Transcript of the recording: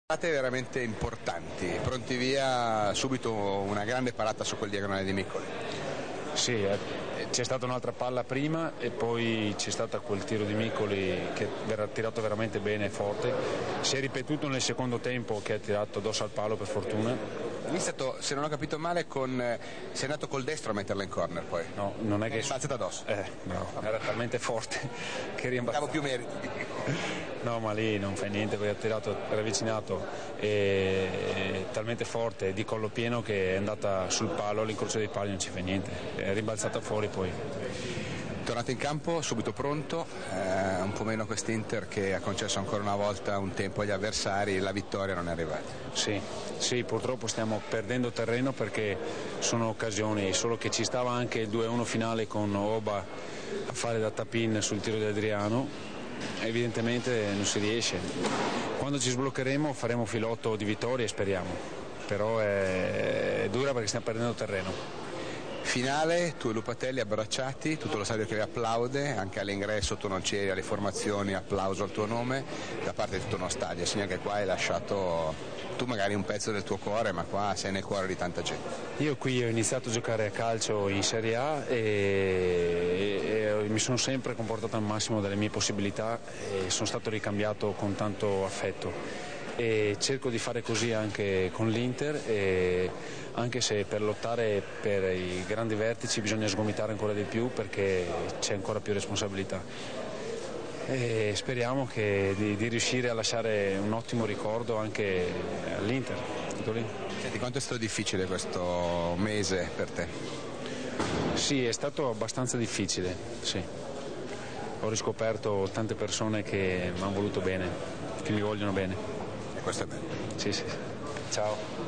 Veramente importanti, pronti via subito una grande parata su quel diagonale di Miccoli. Sì, c'è stata un'altra palla prima e poi c'è stato quel tiro di Miccoli che ha tirato veramente bene e forte. Si è ripetuto nel secondo tempo che ha tirato addosso al palo, per fortuna. È stato, se non ho capito male, sei andato col destro a metterla in corner poi. No, non è che... È rimbalzata addosso. No, era talmente forte che rimbalzava. Davo più meriti. No, ma lì non fai niente, poi ha tirato ravvicinato e talmente forte di collo pieno che è andata sul palo, all'incrocio dei pali non ci fa niente, è rimbalzata fuori poi. Tornato in campo, subito pronto, un po' meno quest'Inter che ha concesso ancora una volta un tempo agli avversari, la vittoria non è arrivata. Sì, purtroppo stiamo perdendo terreno perché sono occasioni, solo che ci stava anche il 2-1 finale con Oba a fare da tap-in sul tiro di Adriano. Evidentemente non si riesce. Quando ci sbloccheremo faremo filotto di vittorie, speriamo, però è dura perché stiamo perdendo terreno. Finale, tu e Lupatelli abbracciati, tutto lo stadio che vi applaude, anche all'ingresso tu non c'eri, alle formazioni, applauso al tuo nome da parte di tutto uno stadio, segna che qua hai lasciato tu magari un pezzo del tuo cuore, ma qua sei nel cuore di tanta gente. Io qui ho iniziato a giocare a calcio in Serie A e mi sono sempre comportato al massimo delle mie possibilità e sono stato ricambiato con tanto affetto e cerco di fare così anche con l'Inter, e anche se per lottare per i grandi vertici bisogna sgomitare ancora di più perché c'è ancora più responsabilità. E speriamo di riuscire a lasciare un ottimo ricordo anche all'Inter. Tutto lì. Senti, quanto è stato difficile questo mese per te? Sì, è stato abbastanza difficile, sì. Ho riscoperto tante persone che mi hanno voluto bene, che mi vogliono bene. E questo è bello. Sì. Ciao.